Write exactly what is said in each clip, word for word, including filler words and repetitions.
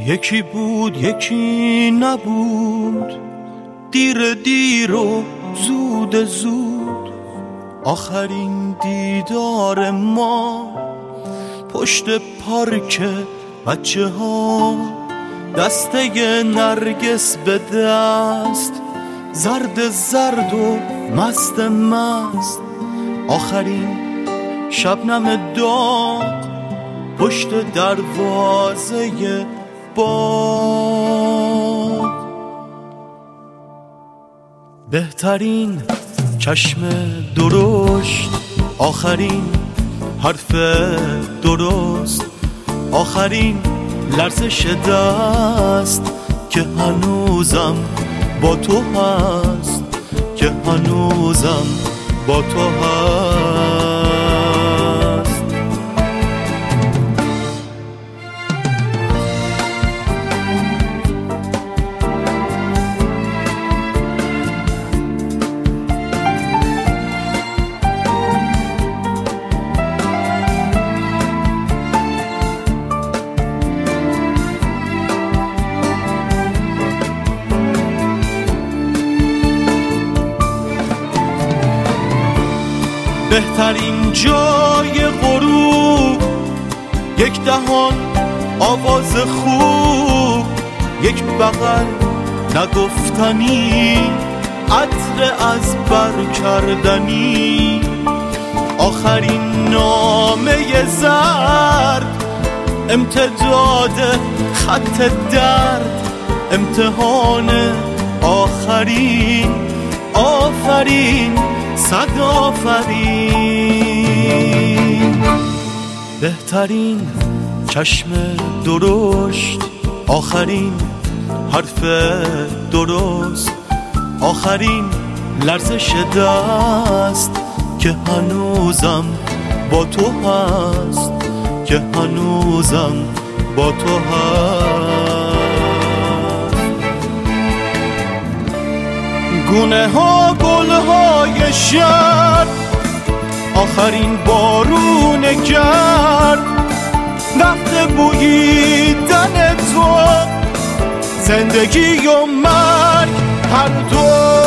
یکی بود یکی نبود، دیر دیر و زود زود. آخرین دیدار ما پشت پارک بچه ها، دسته نرگس به دست، زرد زرد و مست مست. آخرین شبنم داغ پشت دروازه باغ. بهترین چشم درشت، آخرین حرف درست، آخرین لرزش دست که هنوزم با تو هست، که هنوزم با تو هست. بهترین جای غروب، یک دهان آواز خوب، یک بغل نگفتنی، عطر از بر کردنی. آخرین نامه زرد، امتداد خط درد، امتحان آخرین. آفرین صد آفرین. بهترین چشم درشت، آخرین حرف درست، آخرین لرزش دست که هنوزم با تو هست، که هنوزم با تو هست. گونه ها گل های شب، آخرین بارون گرد، وقت بوییدن تو، زندگی و مرگ هر دو.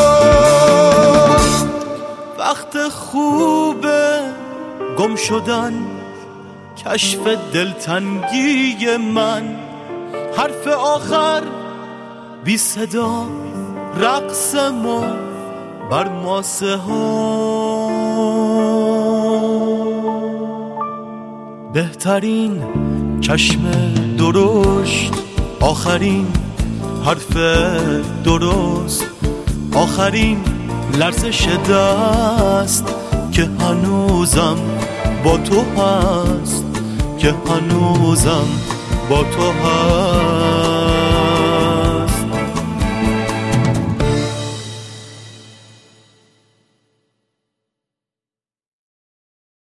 وقت خوبه گم شدن، کشف دلتنگی من، حرف آخر بی صدا، رقص ما بر ماسه ها. بهترین چشم درشت، آخرین حرف درست، آخرین لرزش دست که هنوزم با تو هست، که هنوزم با تو هست.